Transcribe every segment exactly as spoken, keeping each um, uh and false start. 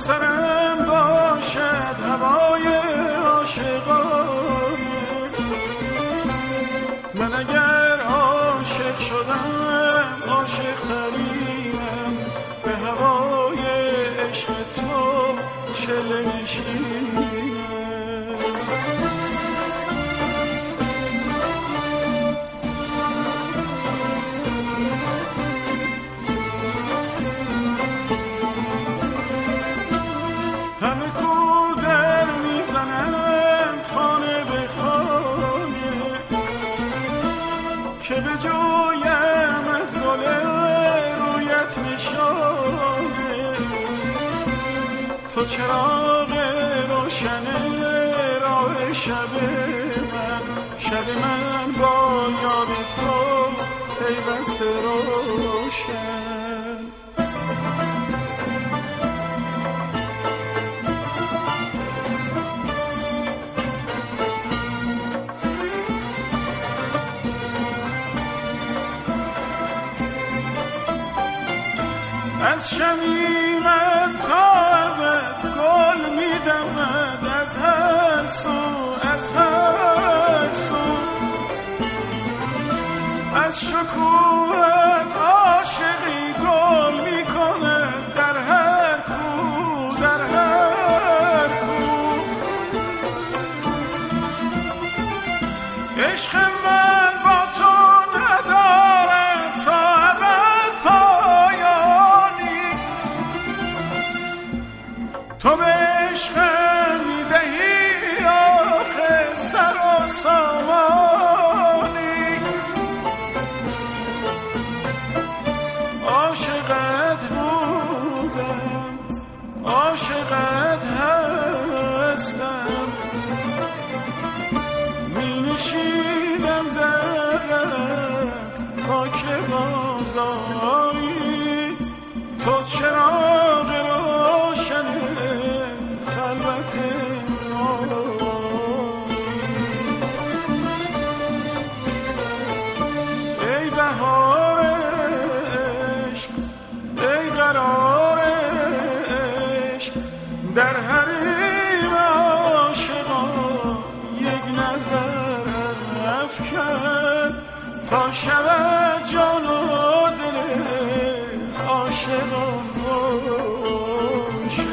سرم باشد هوای عاشقانه. من اگر عاشق شدم عاشق ترینم، به هوای عشق تو چله نشینم. همه کو در میزنم خانه به خانه، که به جویم از گل رویت نشانه. تو چراغ روشن راه شب من، شب من با یاد تو پیوسته روشن. از شمیرم تا ابد گل می‌دمد، از هر سو از هر سو. از شکوهت عاشقی گل می‌کند در هر کو در هر کو. عشق من با تو ندارم تا ابد پایانی، تو به عشقم میدهی آخه سر و سامانی. عاشقت بودم عاشقت هستم، می نشینم در تا که بازایی. تو چراغ روشن خلوت ای بهار عشق، ای قرار عشق، در حریم عاشقان یک نظر افکن تا شود جان و دل عاشقان روشن.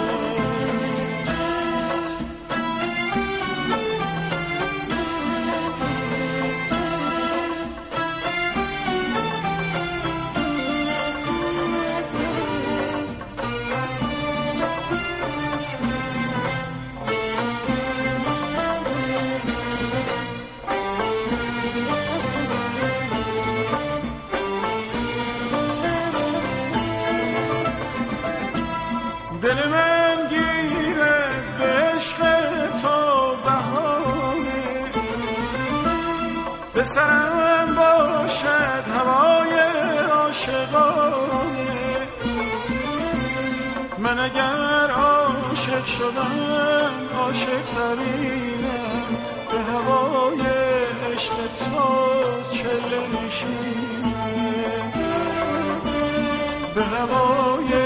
دل من گیره به عشق تو بهانه، به سرم باشد هوای عاشقانه. من اگر عاشق شدم عاشق ترینم، به هوای عشق تو چله نشینم، به هوای